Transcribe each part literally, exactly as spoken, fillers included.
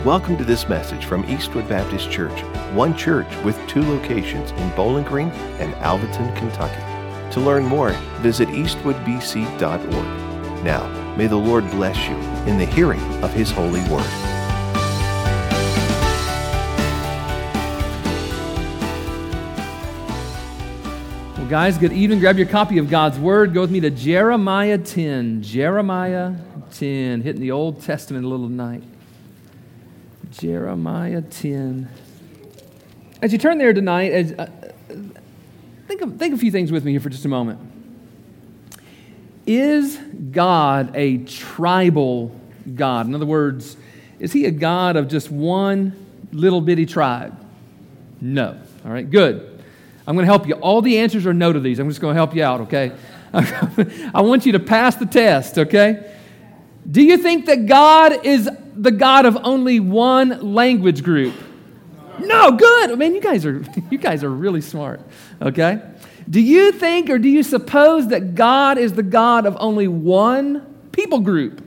Welcome to this message from Eastwood Baptist Church, one church with two locations in Bowling Green and Alvaton, Kentucky. To learn more, visit eastwood b c dot org. Now, may the Lord bless you in the hearing of His holy word. Well, guys, good evening. Grab your copy of God's Word. Go with me to Jeremiah ten. Jeremiah ten. Hitting the Old Testament a little tonight. Jeremiah ten. As you turn there tonight, as, uh, think, of, think a few things with me here for just a moment. Is God a tribal God? In other words, is He a God of just one little bitty tribe? No. All right, good. I'm going to help you. All the answers are no to these. I'm just going to help you out, okay? I want you to pass the test, okay? Do you think that God is the God of only one language group? No, good. I mean, you guys are you guys are really smart, okay? Do you think or do you suppose that God is the God of only one people group?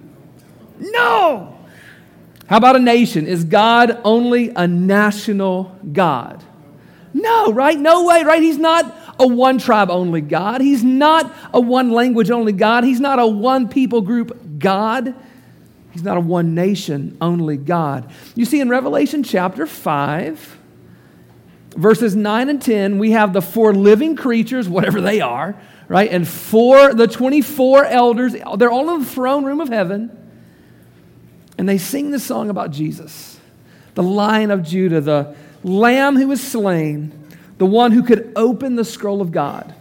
No. How about a nation? Is God only a national God? No, right? No way, right? He's not a one tribe only God. He's not a one language only God. He's not a one people group God. He's not a one nation only God. You see, in Revelation chapter five, verses nine and ten, we have the four living creatures, whatever they are, right? And four, the twenty-four elders, they're all in the throne room of heaven. And they sing this song about Jesus, the Lion of Judah, the Lamb who was slain, the one who could open the scroll of God.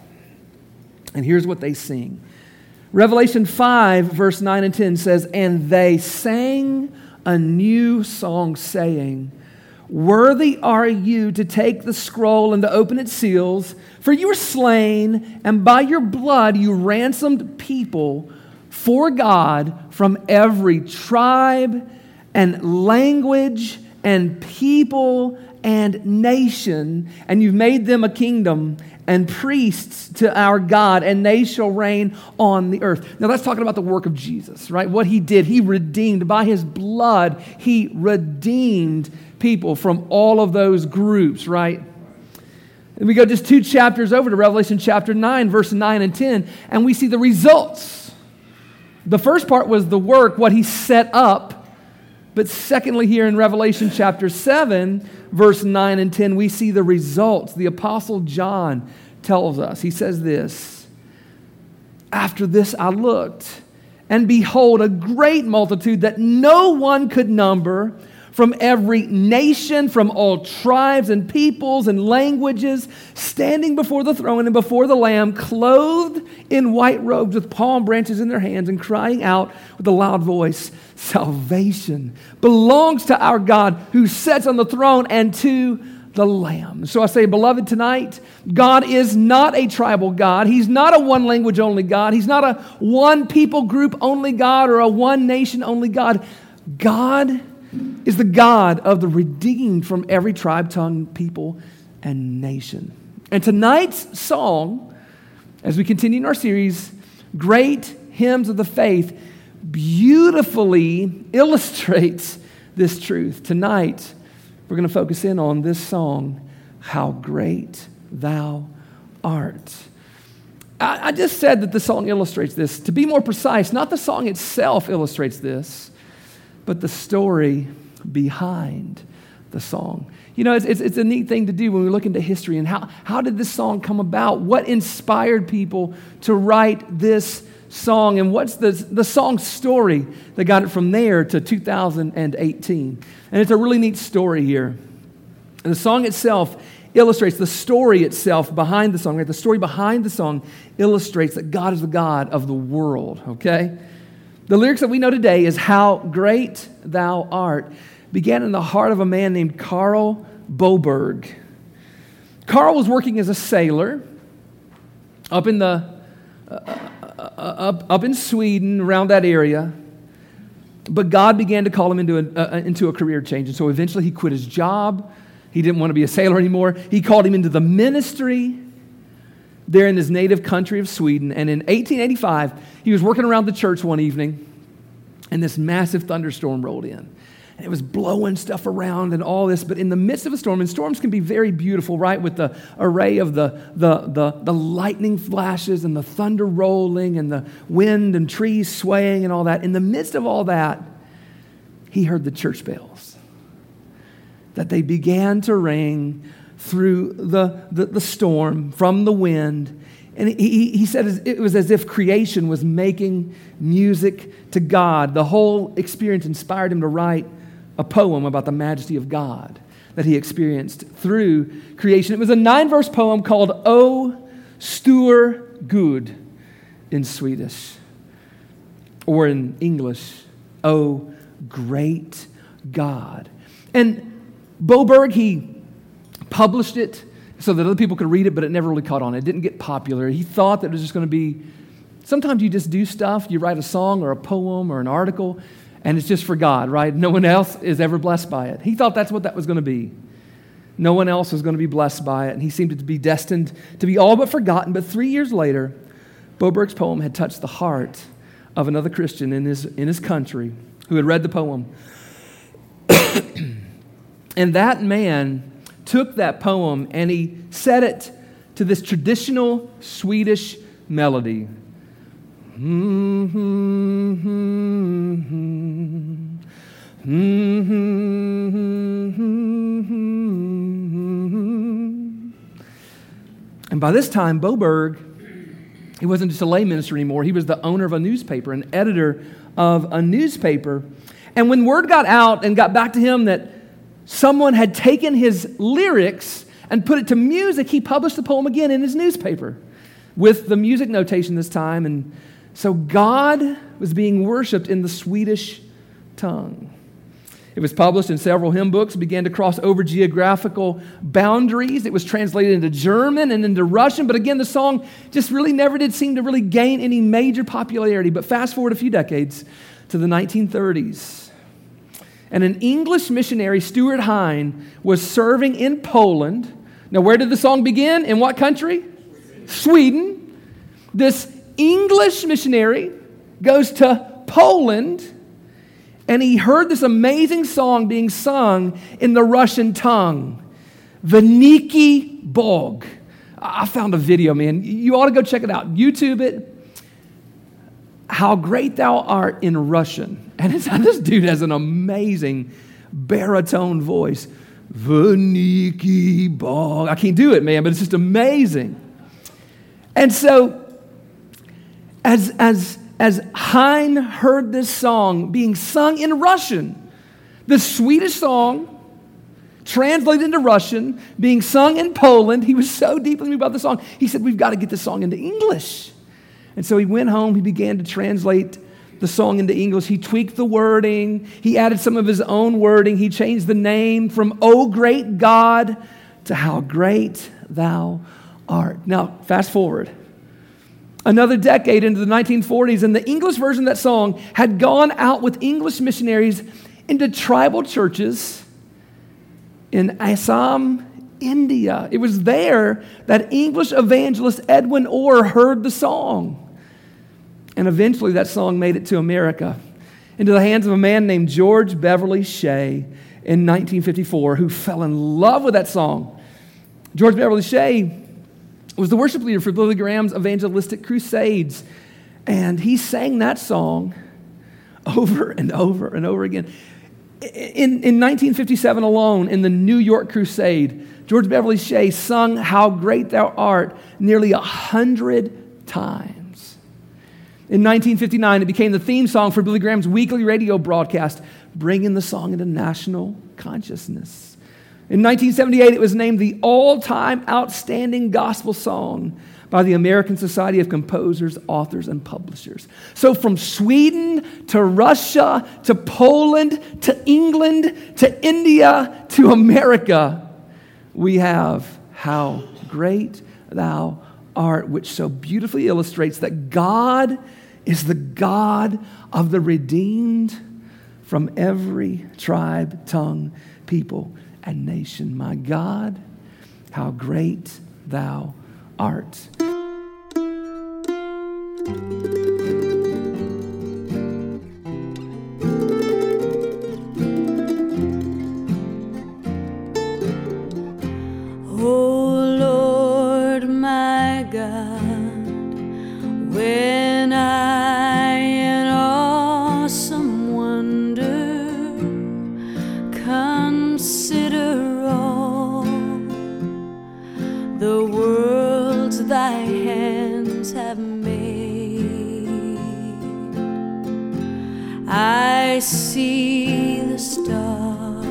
And here's what they sing. Revelation five, verse nine and ten says, "And they sang a new song, saying, Worthy are you to take the scroll and to open its seals, for you were slain, and by your blood you ransomed people for God from every tribe and language and people and nation, and you've made them a kingdom and priests to our God, and they shall reign on the earth." Now that's talking about the work of Jesus, right? What He did, He redeemed. By His blood, He redeemed people from all of those groups, right? And we go just two chapters over to Revelation chapter nine, verse nine and ten, and we see the results. The first part was the work, what He set up. But secondly, here in Revelation chapter seven, verse nine and ten, we see the results. The Apostle John tells us, he says this, "After this I looked, and behold, a great multitude that no one could number, from every nation, from all tribes and peoples and languages, standing before the throne and before the Lamb, clothed in white robes with palm branches in their hands, and crying out with a loud voice, 'Salvation belongs to our God who sits on the throne and to the Lamb.'" So I say, beloved, tonight, God is not a tribal God. He's not a one language only God. He's not a one people group only God or a one nation only God. God is the God of the redeemed from every tribe, tongue, people, and nation. And tonight's song, as we continue in our series, Great Hymns of the Faith, beautifully illustrates this truth. Tonight, we're going to focus in on this song, "How Great Thou Art." I, I just said that the song illustrates this. To be more precise, not the song itself illustrates this, but the story behind the song. You know, it's, it's, it's a neat thing to do when we look into history and how, how did this song come about? What inspired people to write this song? And what's the, the song story that got it from there to two thousand eighteen? And it's a really neat story here. And the song itself illustrates the story itself behind the song. Right? The story behind the song illustrates that God is the God of the world, okay? The lyrics that we know today is "How Great Thou Art" began in the heart of a man named Carl Boberg. Carl was working as a sailor up in the uh, uh, up, up in Sweden, around that area. But God began to call him into a, uh, into a career change. And so eventually he quit his job. He didn't want to be a sailor anymore. He called him into the ministry there in his native country of Sweden. And in eighteen eighty-five, he was working around the church one evening, and this massive thunderstorm rolled in. and it was blowing stuff around and all this, but in the midst of a storm, and storms can be very beautiful, right, with the array of the, the, the, the lightning flashes and the thunder rolling and the wind and trees swaying and all that. In the midst of all that, he heard the church bells, that they began to ring through the, the, the storm, from the wind. And he, he said it was as if creation was making music to God. The whole experience inspired him to write a poem about the majesty of God that he experienced through creation. It was a nine-verse poem called O Stor Gud in Swedish, or in English, O Great God. And Bo Berg, he published it so that other people could read it, but it never really caught on. It didn't get popular. He thought that it was just going to be, sometimes you just do stuff, you write a song or a poem or an article, and it's just for God, right? No one else is ever blessed by it. He thought that's what that was going to be. No one else was going to be blessed by it, and he seemed to be destined to be all but forgotten. But three years later, Bo Berg's poem had touched the heart of another Christian in his, in his country who had read the poem. And that man took that poem and he set it to this traditional Swedish melody. And by this time, Bo Berg, he wasn't just a lay minister anymore. He was the owner of a newspaper, an editor of a newspaper. And when word got out and got back to him that someone had taken his lyrics and put it to music, he published the poem again in his newspaper with the music notation this time. And so God was being worshiped in the Swedish tongue. It was published in several hymn books, began to cross over geographical boundaries. It was translated into German and into Russian, but again, the song just really never did seem to really gain any major popularity. But fast forward a few decades to the nineteen thirties. And an English missionary, Stuart Hine, was serving in Poland. Now, where did the song begin? In what country? Sweden. Sweden. This English missionary goes to Poland, and he heard this amazing song being sung in the Russian tongue, Veliki Bog. I found a video, man. You ought to go check it out. YouTube it. How Great Thou Art in Russian. And it's, this dude has an amazing baritone voice. Veliki Bog. I can't do it, man, but it's just amazing. And so, as, as, as Hine heard this song being sung in Russian, the Swedish song translated into Russian, being sung in Poland, he was so deeply moved about the song, he said, we've got to get this song into English. And so he went home, he began to translate the song into English. He tweaked the wording. He added some of his own wording. He changed the name from O Great God to How Great Thou Art. Now, fast forward. Another decade into the nineteen forties, and the English version of that song had gone out with English missionaries into tribal churches in Assam, India. It was there that English evangelist Edwin Orr heard the song. And eventually that song made it to America, into the hands of a man named George Beverly Shea in nineteen fifty-four, who fell in love with that song. George Beverly Shea was the worship leader for Billy Graham's evangelistic crusades. And he sang that song over and over and over again. In, in nineteen fifty-seven alone, in the New York Crusade, George Beverly Shea sung How Great Thou Art nearly a hundred times. In nineteen fifty-nine, it became the theme song for Billy Graham's weekly radio broadcast, bringing the song into national consciousness. In nineteen seventy-eight, it was named the all-time outstanding gospel song by the American Society of Composers, Authors, and Publishers. So from Sweden to Russia to Poland to England to India to America, we have How Great Thou Art, which so beautifully illustrates that God is the God of the redeemed from every tribe, tongue, people, and nation. My God, how great Thou art. God, when I in awesome wonder consider all the worlds thy hands have made. I see the stars,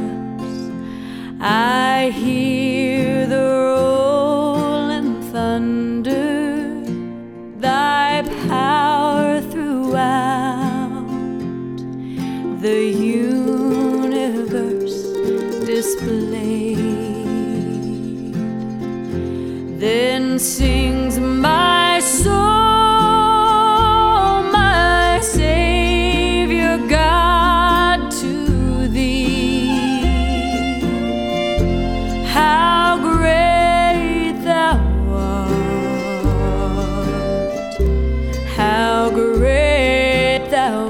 I hear the rolling thunder, thy power throughout the universe displayed. Then sings my soul, my Savior God, to thee. How great thou art, how great thou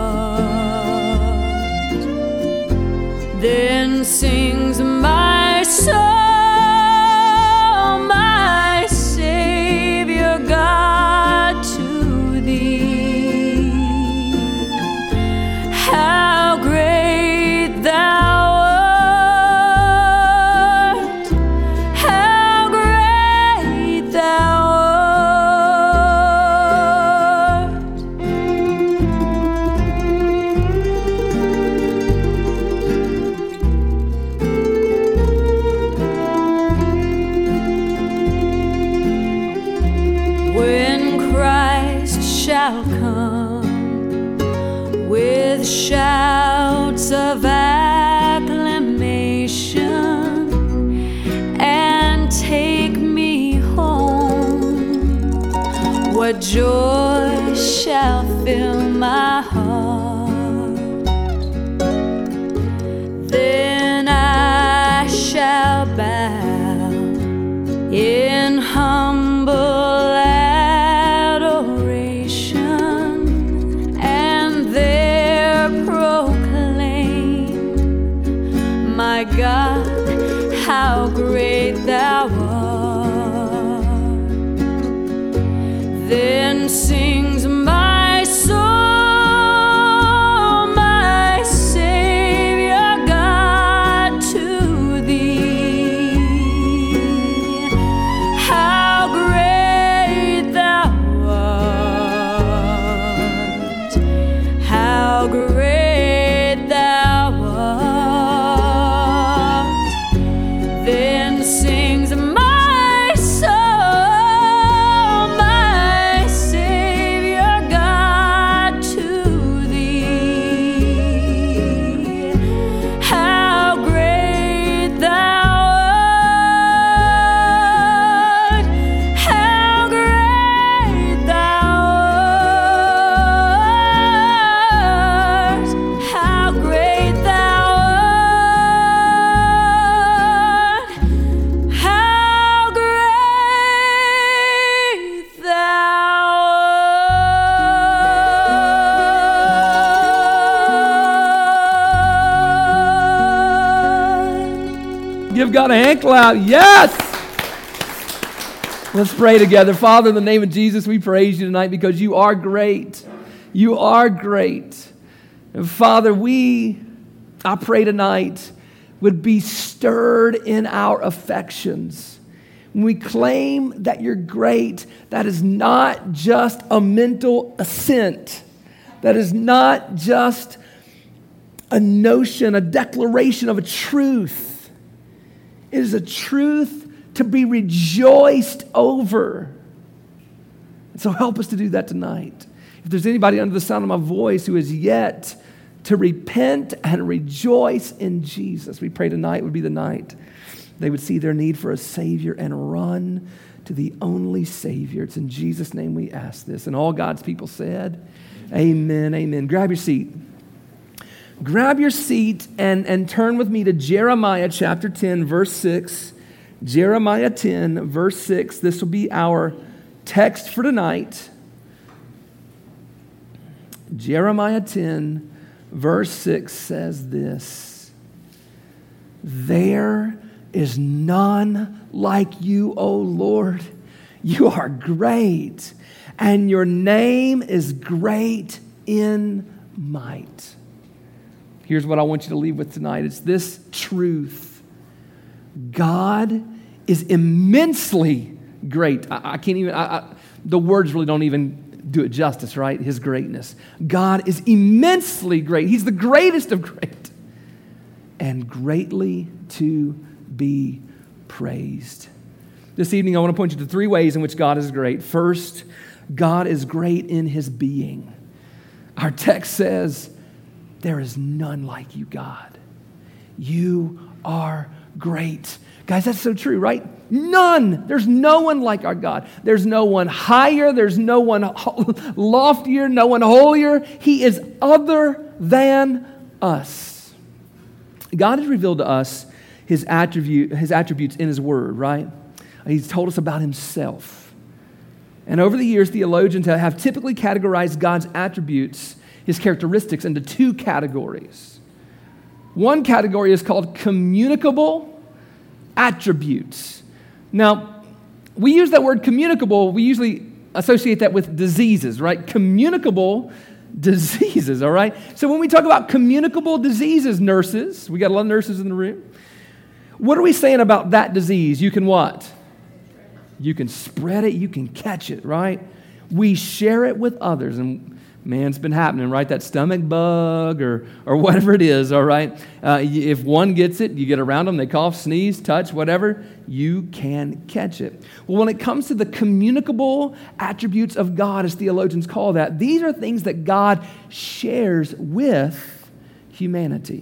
art. Then sings my soul, my Savior God, to thee. How great thou art, how great thou art. When Christ shall come with shouts of acclamation and take me home, what joy shall fill my heart. Then I shall bow in humble adoration and there proclaim, my God, how great thou art. Then sings my soul, my Savior God, to thee. How great thou art, how great thou art. Then sings my soul, my Savior God, to thee. How great thou art, how great thou art, how great thou art, how great thou art. Give God a hand clap. Yes! Let's pray together. Father, in the name of Jesus, we praise you tonight because you are great. You are great. And Father, we, I pray tonight, would be stirred in our affections. When we claim that you're great, that is not just a mental assent. That is not just a notion, a declaration of a truth. It is a truth to be rejoiced over. And so help us to do that tonight. If there's anybody under the sound of my voice who is yet to repent and rejoice in Jesus, we pray tonight would be the night they would see their need for a Savior and run to the only Savior. It's in Jesus' name we ask this. And all God's people said, amen, amen. Grab your seat. Grab your seat and, and turn with me to Jeremiah chapter ten, verse six. Jeremiah ten, verse six. This will be our text for tonight. Jeremiah ten, verse six says this: There is none like you, O Lord, You are great, and your name is great in might. Here's what I want you to leave with tonight. It's this truth. God is immensely great. I, I can't even, I, I, the words really don't even do it justice, right? His greatness. God is immensely great. He's the greatest of great and greatly to be praised. This evening, I want to point you to three ways in which God is great. First, God is great in his being. Our text says, there is none like you, God. You are great. Guys, that's so true, right? None. There's no one like our God. There's no one higher. There's no one loftier, no one holier. He is other than us. God has revealed to us his attribute, his attributes in his word, right? He's told us about himself. And over the years, theologians have typically categorized God's attributes, his characteristics, into two categories. One category is called communicable attributes. Now, we use that word communicable, we usually associate that with diseases, right? Communicable diseases, all right? So when we talk about communicable diseases, nurses, we got a lot of nurses in the room. What are we saying about that disease? You can what? You can spread it, you can catch it, right? We share it with others, and man, it's been happening, right? That stomach bug or or whatever it is, all right? Uh, if one gets it, you get around them, they cough, sneeze, touch, whatever, you can catch it. Well, when it comes to the communicable attributes of God, as theologians call that, these are things that God shares with humanity.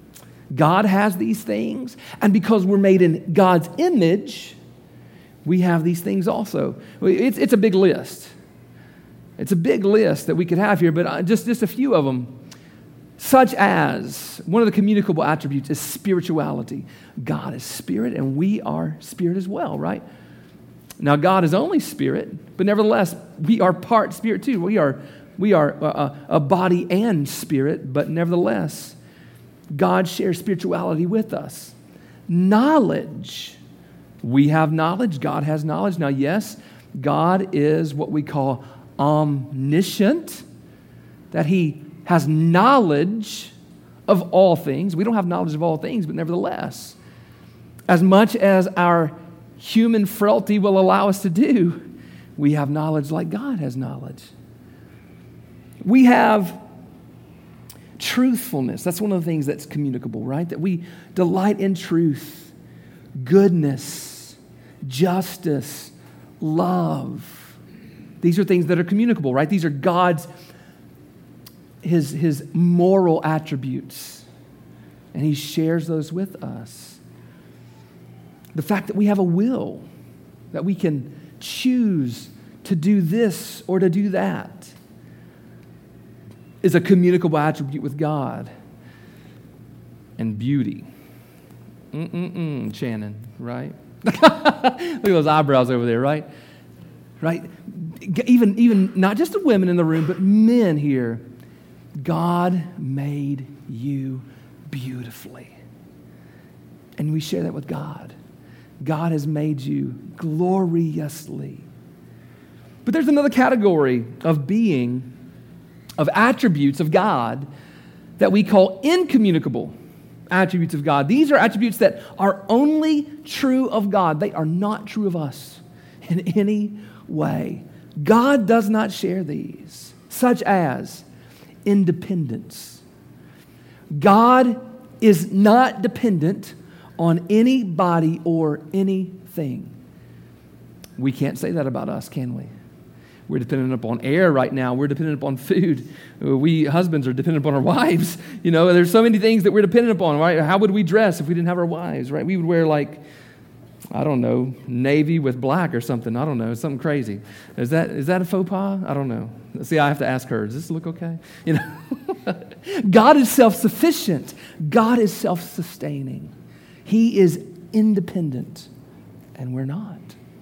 God has these things, and because we're made in God's image, we have these things also. It's, it's a big list. It's a big list that we could have here, but just, just a few of them. Such as, one of the communicable attributes is spirituality. God is spirit, and we are spirit as well, right? Now, God is only spirit, but nevertheless, we are part spirit too. We are, we are a, a body and spirit, but nevertheless, God shares spirituality with us. Knowledge. We have knowledge. God has knowledge. Now, yes, God is what we call omniscient, that he has knowledge of all things. We don't have knowledge of all things, but nevertheless, as much as our human frailty will allow us to do, we have knowledge like God has knowledge. We have truthfulness. That's one of the things that's communicable, right? That we delight in truth, goodness, justice, love. These are things that are communicable, right? These are God's, his, his moral attributes. And he shares those with us. The fact that we have a will, that we can choose to do this or to do that, is a communicable attribute with God. And beauty. Mm-mm-mm, Shannon, right? Look at those eyebrows over there, right? Right? Even, even not just the women in the room, but men here. God made you beautifully. And we share that with God. God has made you gloriously. But there's another category of being, of attributes of God that we call incommunicable attributes of God. These are attributes that are only true of God. They are not true of us in any way. God does not share these, such as independence. God is not dependent on anybody or anything. We can't say that about us, can we? We're dependent upon air right now. We're dependent upon food. We husbands are dependent upon our wives. You know, there's so many things that we're dependent upon, right? How would we dress if we didn't have our wives, right? We would wear like, I don't know, navy with black or something. I don't know, something crazy. Is that is that a faux pas? I don't know. See, I have to ask her, does this look okay? You know, God is self-sufficient. God is self-sustaining. He is independent, and we're not.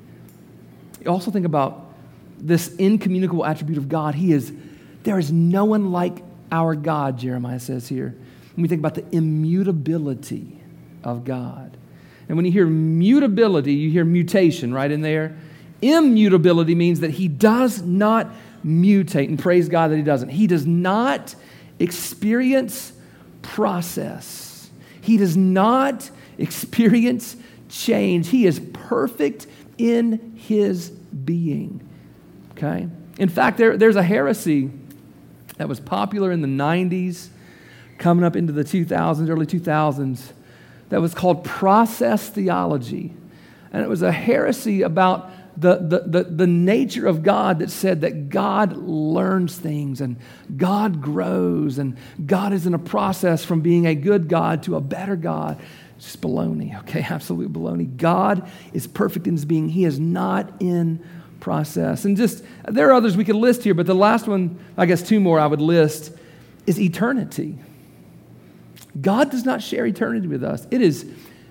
You also think about this incommunicable attribute of God. He is, there is no one like our God, Jeremiah says here. When we think about the immutability of God. And when you hear mutability, you hear mutation right in there. Immutability means that he does not mutate, and praise God that he doesn't. He does not experience process. He does not experience change. He is perfect in his being. Okay? In fact, there, there's a heresy that was popular in the nineties, coming up into the two thousands, early two thousands, that was called process theology. And it was a heresy about the, the, the, the nature of God that said that God learns things and God grows and God is in a process from being a good God to a better God. It's just baloney, okay? Absolute baloney. God is perfect in his being. He is not in process. And just, there are others we could list here, but the last one, I guess two more I would list, is eternity. God does not share eternity with us. It is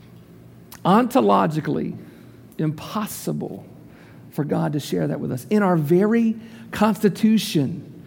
ontologically impossible for God to share that with us. In our very constitution,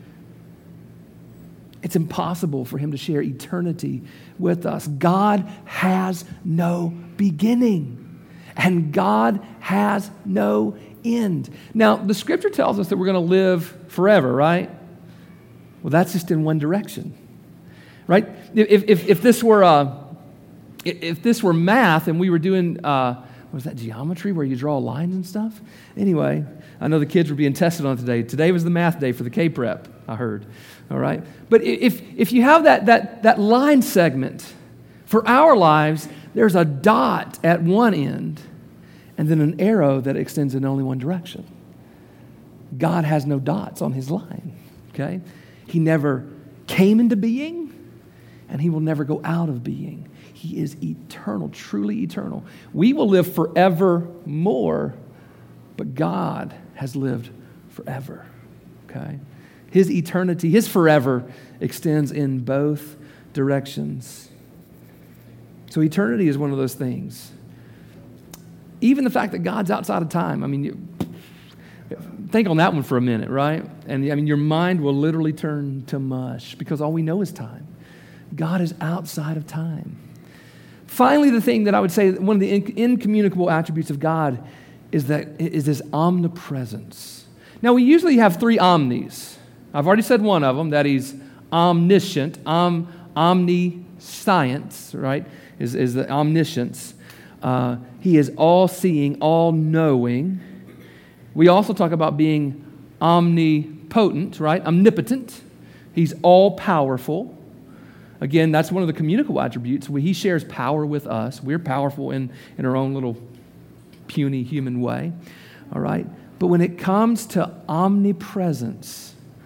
it's impossible for him to share eternity with us. God has no beginning, and God has no end. Now, the scripture tells us that we're going to live forever, right? Well, that's just in one direction, right? If if, if this were uh, if this were math and we were doing uh, what was that, geometry where you draw lines and stuff? Anyway, I know the kids were being tested on today. Today was the math day for the K-Prep, I heard. All right, but if if you have that that that line segment for our lives, there's a dot at one end, and then an arrow that extends in only one direction. God has no dots on his line. Okay, he never came into being, and he will never go out of being. He is eternal, truly eternal. We will live forevermore, but God has lived forever. Okay. His eternity, his forever extends in both directions. So eternity is one of those things. Even the fact that God's outside of time, I mean, you, think on that one for a minute, right? And I mean, your mind will literally turn to mush because all we know is time. God is outside of time. Finally, the thing that I would say, one of the incommunicable attributes of God is that is his omnipresence. Now, we usually have three omnis. I've already said one of them, that he's omniscient, om, omniscience, right, is, is the omniscience. Uh, he is all-seeing, all-knowing. We also talk about being omnipotent, right, omnipotent. He's all-powerful. Again, that's one of the communicable attributes. He shares power with us. We're powerful in, in our own little puny human way, all right? But when it comes to omnipresence,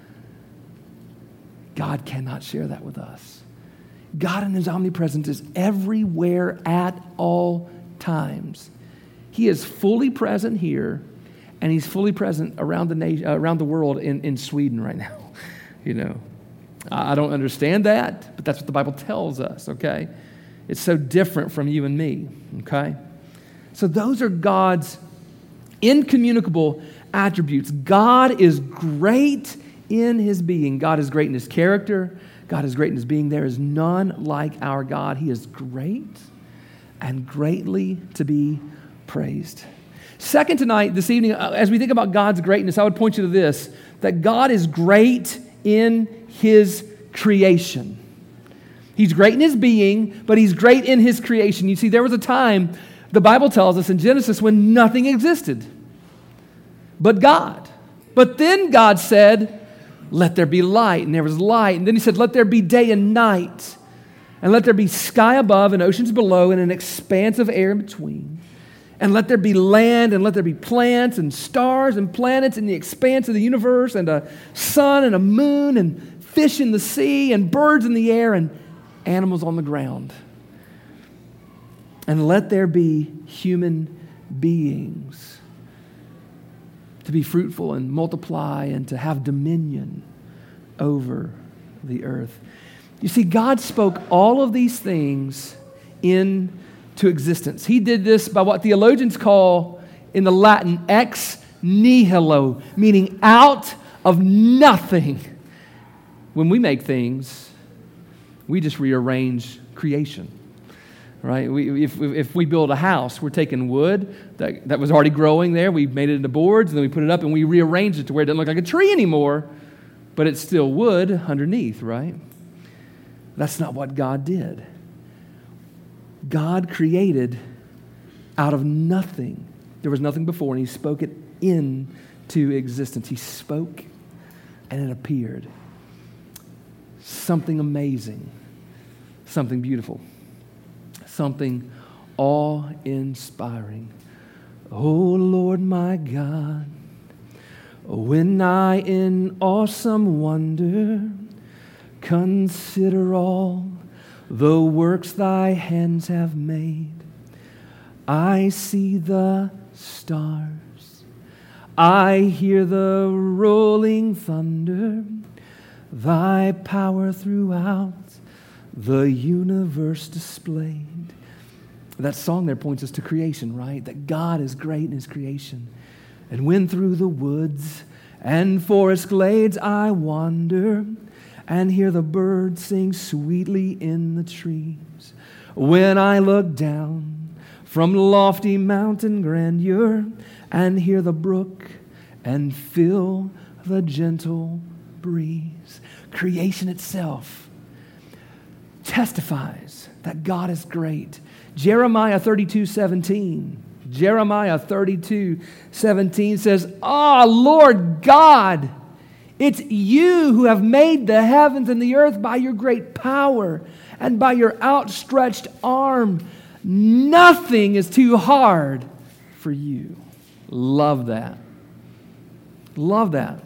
God cannot share that with us. God in his omnipresence is everywhere at all times. He is fully present here, and he's fully present around the nation, uh, around the world in, in Sweden right now. You know, I don't understand that, but that's what the Bible tells us, okay? It's so different from you and me, okay? So those are God's incommunicable attributes. God is great in his being. God is great in his character. God is great in his being. There is none like our God. He is great and greatly to be praised. Second, tonight, this evening, as we think about God's greatness, I would point you to this, that God is great in his creation. He's great in his being, but he's great in his creation. You see, there was a time, the Bible tells us in Genesis, when nothing existed but God. But then God said, let there be light, and there was light. And then he said, let there be day and night, and let there be sky above and oceans below and an expanse of air in between. And let there be land, and let there be plants and stars and planets in the expanse of the universe, and a sun and a moon and fish in the sea and birds in the air and animals on the ground. And let there be human beings to be fruitful and multiply and to have dominion over the earth. You see, God spoke all of these things into existence. He did this by what theologians call in the Latin ex nihilo, meaning out of nothing. When we make things, we just rearrange creation, right? We, if, if we build a house, we're taking wood that, that was already growing there, we made it into boards, and then we put it up and we rearranged it to where it doesn't look like a tree anymore, but it's still wood underneath, right? That's not what God did. God created out of nothing. There was nothing before, and he spoke it into existence. He spoke, and it appeared. Something amazing, something beautiful, something awe-inspiring. Oh, Lord my God, when I in awesome wonder consider all the works thy hands have made, I see the stars, I hear the rolling thunder, thy power throughout the universe displayed. That song there points us to creation, right? That God is great in his creation. And when through the woods and forest glades I wander and hear the birds sing sweetly in the trees, when I look down from lofty mountain grandeur and hear the brook and feel the gentle breeze, creation itself testifies that God is great. Jeremiah thirty-two seventeen. Jeremiah thirty-two seventeen says, "Ah, Lord God, it's you who have made the heavens and the earth by your great power and by your outstretched arm. Nothing is too hard for you." Love that. Love that.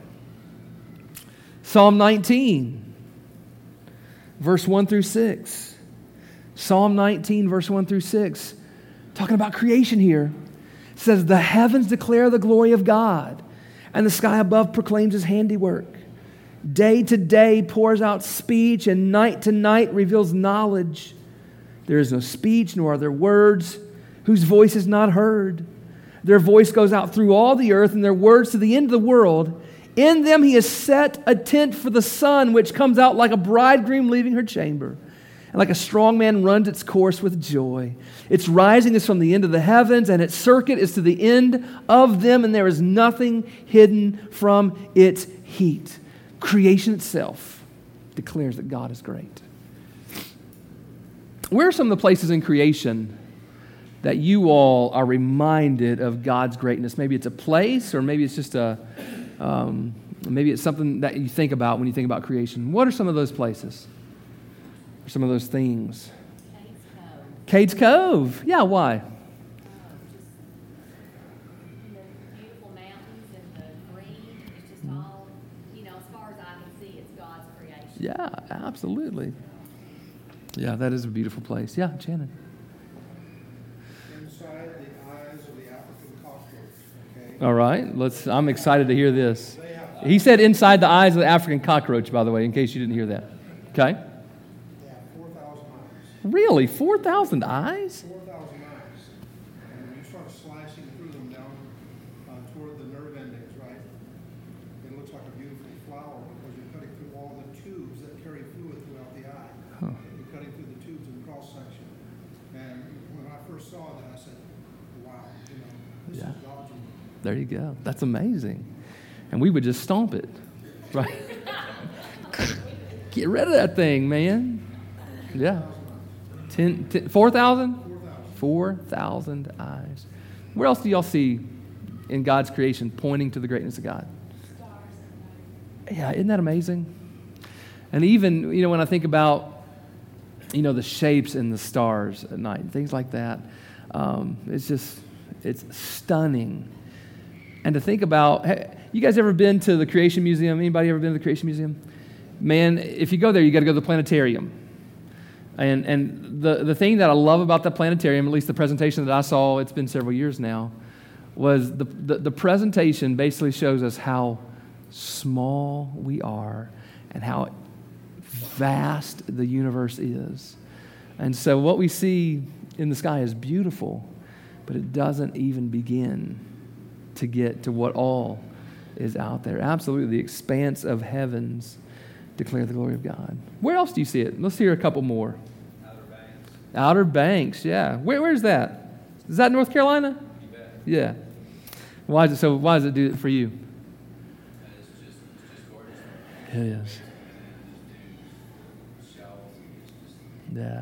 Psalm nineteen, verse one through six. Psalm nineteen, verse one through six. Talking about creation here. It says, "The heavens declare the glory of God, and the sky above proclaims his handiwork. Day to day pours out speech, and night to night reveals knowledge. There is no speech, nor are there words, whose voice is not heard. Their voice goes out through all the earth, and their words to the end of the world. In them he has set a tent for the sun, which comes out like a bridegroom leaving her chamber. And like a strong man runs its course with joy. Its rising is from the end of the heavens, and its circuit is to the end of them, and there is nothing hidden from its heat." Creation itself declares that God is great. Where are some of the places in creation that you all are reminded of God's greatness? Maybe it's a place, or maybe it's just a, um, maybe it's something that you think about when you think about creation. What are some of those places? Or some of those things? Cades Cove. Cades Cove. Yeah, why? Uh, just the beautiful mountains and the green. It's just all, you know, as far as I can see, it's God's creation. Yeah, absolutely. Yeah, that is a beautiful place. Yeah, Shannon. Inside the eyes of the African cockroach, okay? All right, let's. I'm excited to hear this. He said inside the eyes of the African cockroach, by the way, in case you didn't hear that. Okay. They have four thousand eyes. Really? four thousand eyes? four thousand eyes. And when you start slicing through them down uh, toward the nerve endings, right, it looks like a beautiful flower because you're cutting through all the tubes that carry fluid throughout the eye. Huh. You're cutting through the tubes in the cross section. And when I first saw that, I said, wow, you know, this Yeah. is God's work. There you go. That's amazing. And we would just stomp it, right? Get rid of that thing, man. Yeah. Ten, ten, four thousand? four thousand eyes. Where else do y'all see in God's creation pointing to the greatness of God? Yeah, isn't that amazing? And even, you know, when I think about, you know, the shapes in the stars at night, things like that, um, it's just, it's stunning. And to think about, hey, you guys ever been to the Creation Museum? Anybody ever been to the Creation Museum? Man, if you go there, you got to go to the planetarium. And and the, the thing that I love about the planetarium, at least the presentation that I saw, it's been several years now, was the, the, the presentation basically shows us how small we are and how vast the universe is. And so what we see in the sky is beautiful, but it doesn't even begin to get to what all is out there. Absolutely, the expanse of heavens declare the glory of God. Where else do you see it? Let's hear a couple more. Outer Banks, yeah. Where, where's that? Is that North Carolina? You bet. Yeah. Why is it so? Why does it do it for you? And it's just, it's just gorgeous. It is. Just do shells. It's just Yeah.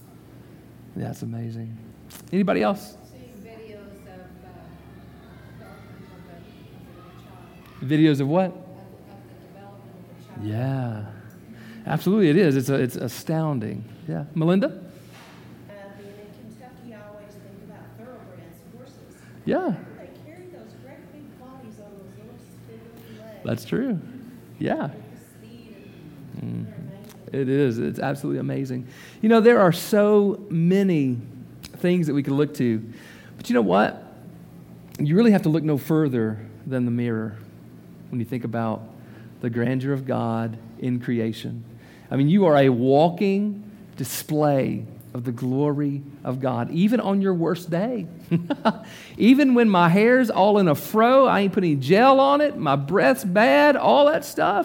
That's amazing. Anybody else? Seeing videos of uh, the orphans of the, of the child, Videos of what? of, of the development of the child. Yeah. Absolutely, it is. It's a, it's astounding. Yeah. Melinda? Uh, being in Kentucky, I always think about thoroughbreds, horses. Yeah. They carry those great big bodies on those little spindly legs. That's true. Yeah. With the speed and they're amazing. It is. It's absolutely amazing. You know, there are so many things that we could look to. But you know what? You really have to look no further than the mirror when you think about the grandeur of God in creation. I mean, you are a walking display of the glory of God, even on your worst day. Even when my hair's all in a fro, I ain't putting gel on it, my breath's bad, all that stuff.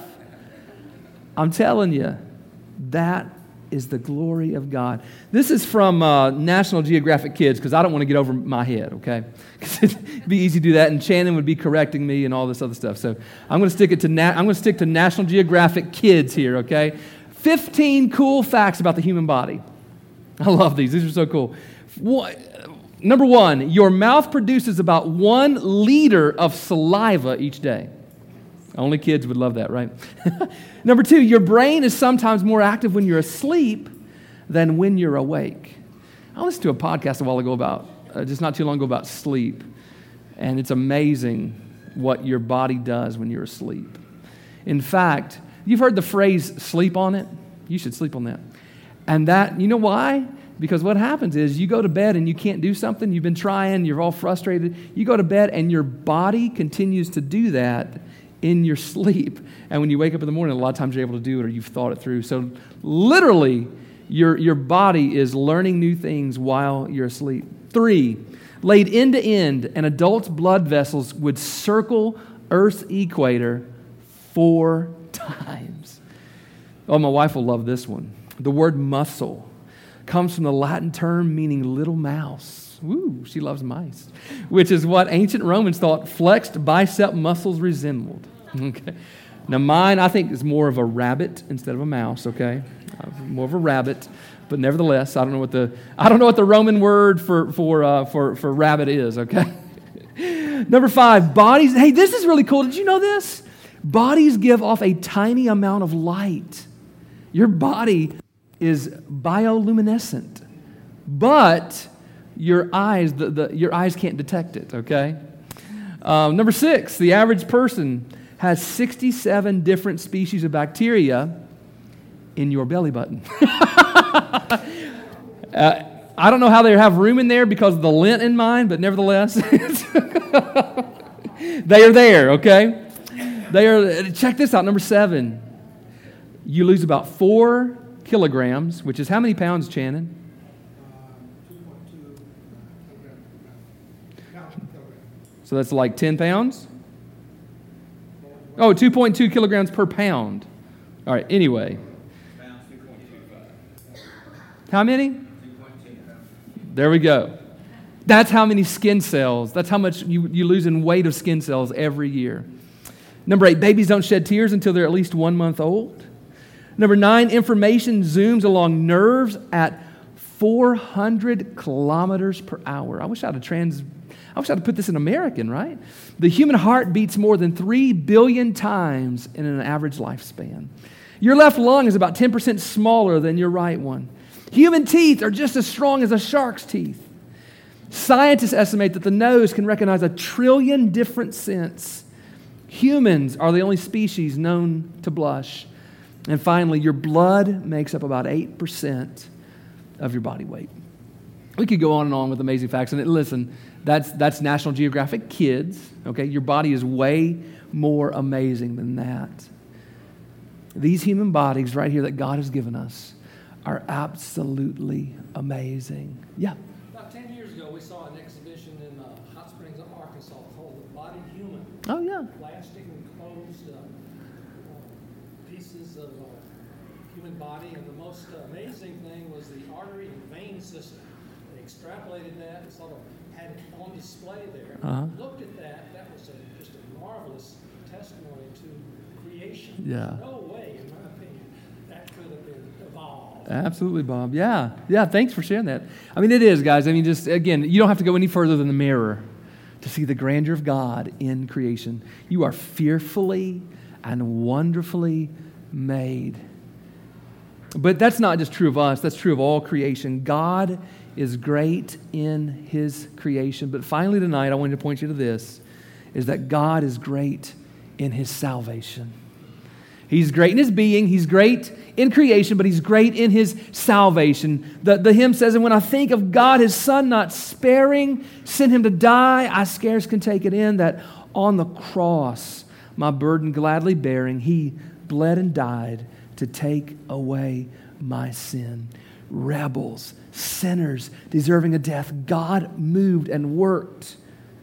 I'm telling you, that is the glory of God. This is from uh, National Geographic Kids, because I don't want to get over my head, okay? It'd be easy to do that, and Shannon would be correcting me and all this other stuff. So I'm going to stick it to Na- I'm going to stick to National Geographic Kids here, okay? fifteen cool facts about the human body. I love these. These are so cool. One, number one, your mouth produces about one liter of saliva each day. Only kids would love that, right? Number two, your brain is sometimes more active when you're asleep than when you're awake. I listened to a podcast a while ago about, uh, just not too long ago, about sleep. And it's amazing what your body does when you're asleep. In fact, you've heard the phrase, sleep on it? You should sleep on that. And that, you know why? Because what happens is you go to bed and you can't do something, you've been trying, you're all frustrated. You go to bed and your body continues to do that in your sleep. And when you wake up in the morning, a lot of times you're able to do it or you've thought it through. So literally, your, your body is learning new things while you're asleep. Three, laid end to end, an adult's blood vessels would circle Earth's equator four times. Oh, my wife will love this one. The word muscle comes from the Latin term meaning little mouse. Woo, she loves mice. Which is what ancient Romans thought flexed bicep muscles resembled. Okay. Now mine, I think, is more of a rabbit instead of a mouse, okay? More of a rabbit, but nevertheless, I don't know what the I don't know what the Roman word for for uh, for for rabbit is, okay? Number five, bodies. Hey, this is really cool. Did you know this? Bodies give off a tiny amount of light. Your body is bioluminescent, but your eyes, the, the, your eyes can't detect it, okay? Um, number six, the average person has sixty-seven different species of bacteria in your belly button. uh, I don't know how they have room in there because of the lint in mine, but nevertheless, they are there, okay? They are. Check this out, number seven. You lose about four kilograms, which is how many pounds, Shannon? two point two kilograms. So that's like ten pounds? Oh, two point two kilograms per pound. All right, anyway. pounds, two point two five. How many? two point two pounds. There we go. That's how many skin cells. That's how much you, you lose in weight of skin cells every year. Number eight, babies don't shed tears until they're at least one month old. Number nine, information zooms along nerves at four hundred kilometers per hour. I wish I'd have trans... I wish I'd put this in American, right? The human heart beats more than three billion times in an average lifespan. Your left lung is about ten percent smaller than your right one. Human teeth are just as strong as a shark's teeth. Scientists estimate that the nose can recognize a trillion different scents. Humans are the only species known to blush. And finally, your blood makes up about eight percent of your body weight. We could go on and on with amazing facts. And listen, that's that's National Geographic Kids. Okay, your body is way more amazing than that. These human bodies right here that God has given us are absolutely amazing. Yeah. About ten years ago, we saw an exhibition in uh, Hot Springs, Arkansas, called The Body Human. Oh, yeah. Plastic enclosed uh, uh, pieces of uh, human body, and the most amazing thing was the artery and vein system. They extrapolated that and sort of had it on display there. Uh-huh. Looked at that. That was a, just a marvelous testimony to creation. Yeah. There's no way, in my opinion, that could have been evolved. Absolutely, Bob. Yeah. Yeah, thanks for sharing that. I mean, it is, guys. I mean, just, again, you don't have to go any further than the mirror to see the grandeur of God in creation. You are fearfully and wonderfully made. But that's not just true of us. That's true of all creation. God is great in His creation. But finally tonight, I wanted to point you to this, is that God is great in His salvation. He's great in His being. He's great in creation, but He's great in His salvation. The, the hymn says, and when I think of God, His Son not sparing, sent Him to die, I scarce can take it in that on the cross, my burden gladly bearing, He bled and died to take away my sin. Rebels, sinners, deserving of death, God moved and worked.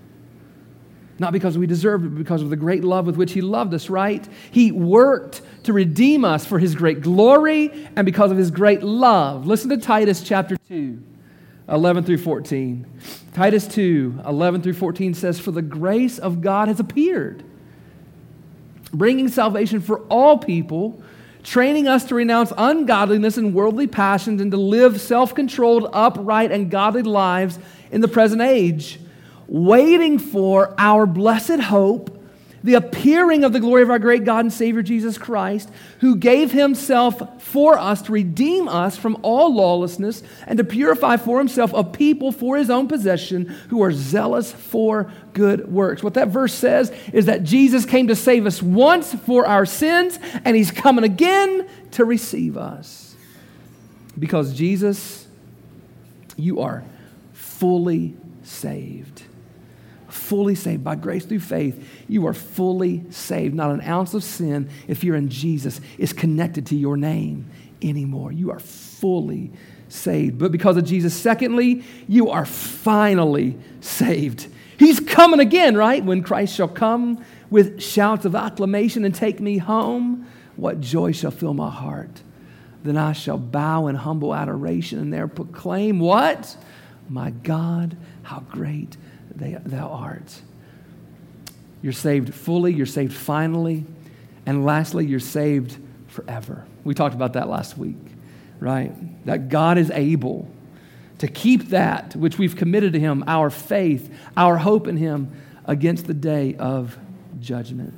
Not because we deserved it, but because of the great love with which He loved us, right? He worked to redeem us for His great glory and because of His great love. Listen to Titus chapter two, eleven through fourteen. Titus two, eleven through fourteen says, for the grace of God has appeared, bringing salvation for all people, training us to renounce ungodliness and worldly passions and to live self-controlled, upright, and godly lives in the present age, waiting for our blessed hope, the appearing of the glory of our great God and Savior Jesus Christ, who gave Himself for us to redeem us from all lawlessness and to purify for Himself a people for His own possession who are zealous for good works. What that verse says is that Jesus came to save us once for our sins, and He's coming again to receive us. Because Jesus, you are fully saved. Fully saved by grace through faith. You are fully saved. Not an ounce of sin, if you're in Jesus, is connected to your name anymore. You are fully saved. But because of Jesus, secondly, you are finally saved. He's coming again, right? When Christ shall come with shouts of acclamation and take me home, what joy shall fill my heart. Then I shall bow in humble adoration and there proclaim what? My God, how great They, thou art. You're saved fully, you're saved finally, and lastly, you're saved forever. We talked about that last week, right? That God is able to keep that which we've committed to Him, our faith, our hope in Him, against the day of judgment.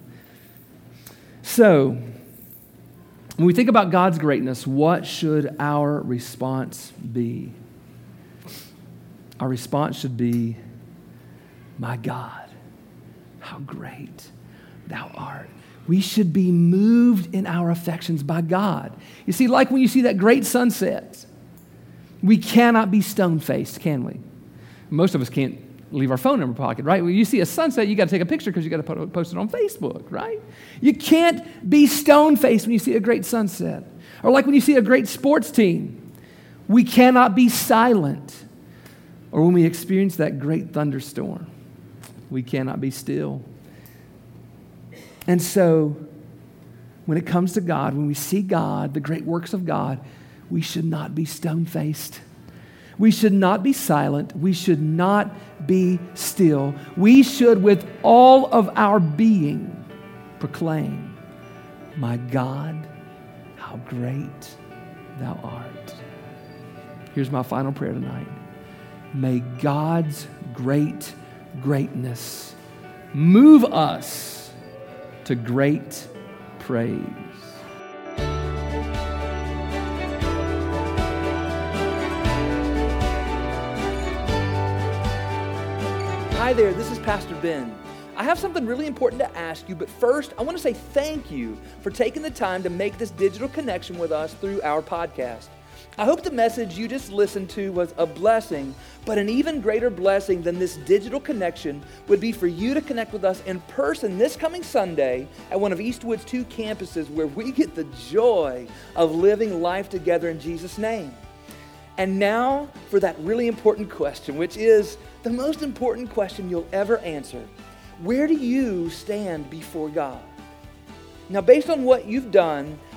So, when we think about God's greatness, what should our response be? Our response should be, my God, how great thou art. We should be moved in our affections by God. You see, like when you see that great sunset, we cannot be stone-faced, can we? Most of us can't leave our phone in our pocket, right? When you see a sunset, you got to take a picture because you got to post it on Facebook, right? You can't be stone-faced when you see a great sunset. Or like when you see a great sports team, we cannot be silent. Or when we experience that great thunderstorm, we cannot be still. And so, when it comes to God, when we see God, the great works of God, we should not be stone-faced. We should not be silent. We should not be still. We should, with all of our being, proclaim, my God, how great thou art. Here's my final prayer tonight. May God's great greatness move us to great praise. Hi there, this is Pastor Ben. I have something really important to ask you, but first, I want to say thank you for taking the time to make this digital connection with us through our podcast. I hope the message you just listened to was a blessing, but an even greater blessing than this digital connection would be for you to connect with us in person this coming Sunday at one of Eastwood's two campuses where we get the joy of living life together in Jesus' name. And now for that really important question, which is the most important question you'll ever answer. Where do you stand before God? Now, based on what you've done,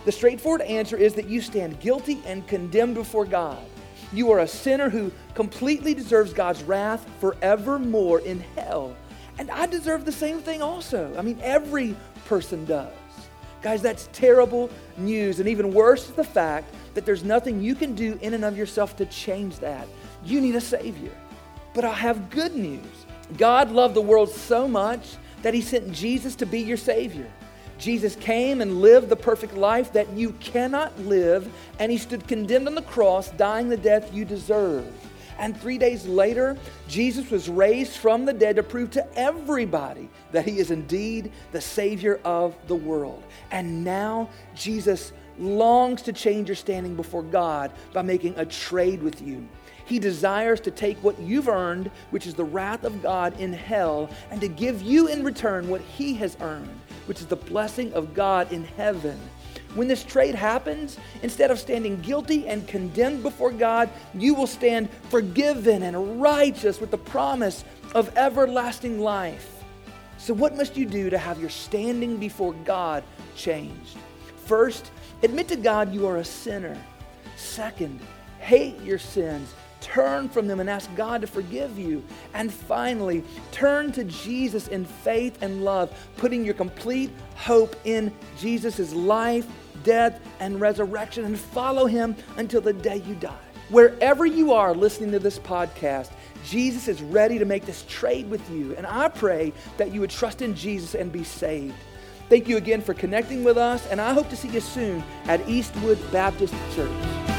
The straightforward answer is that you stand guilty and condemned before God. You are a sinner who completely deserves God's wrath forevermore in hell. And I deserve the same thing also. I mean, every person does. Guys, that's terrible news. And even worse is the fact that there's nothing you can do in and of yourself to change that. You need a Savior. But I have good news. God loved the world so much that He sent Jesus to be your Savior. Jesus came and lived the perfect life that you cannot live, and He stood condemned on the cross, dying the death you deserve. And three days later, Jesus was raised from the dead to prove to everybody that He is indeed the Savior of the world. And now Jesus longs to change your standing before God by making a trade with you. He desires to take what you've earned, which is the wrath of God in hell, and to give you in return what He has earned, which is the blessing of God in heaven. When this trade happens, instead of standing guilty and condemned before God, you will stand forgiven and righteous with the promise of everlasting life. So what must you do to have your standing before God changed? First, admit to God you are a sinner. Second, hate your sins. Turn from them and ask God to forgive you. And finally, turn to Jesus in faith and love, putting your complete hope in Jesus' life, death, and resurrection, and follow Him until the day you die. Wherever you are listening to this podcast, Jesus is ready to make this trade with you. And I pray that you would trust in Jesus and be saved. Thank you again for connecting with us, and I hope to see you soon at Eastwood Baptist Church.